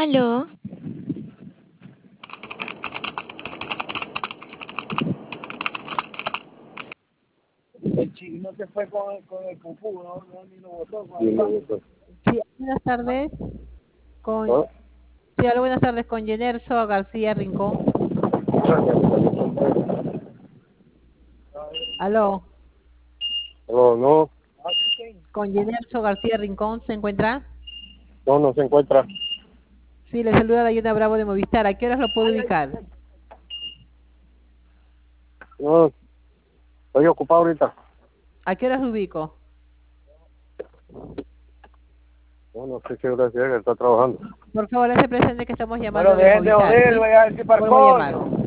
Aló, El chino se fue con el Kung ¿no? No, ni lo botó con el pan. Sí, buenas tardes. Con, ¿No? sí, hola, buenas tardes con Yenerso García Rincón. Aló, No, no, con Yenerso García Rincón, ¿se encuentra? no, no se encuentra. Sí, le saluda Dayana Bravo de Movistar. ¿A qué horas lo puedo ubicar? No, estoy ocupado ahorita. ¿A qué horas lo ubico? No, no sé qué hora llega, está trabajando. Por favor, hace presente que estamos llamando Bueno, de dejen de Movistar, joder, ¿sí? voy a decir para Vuelvo a llamar. coño.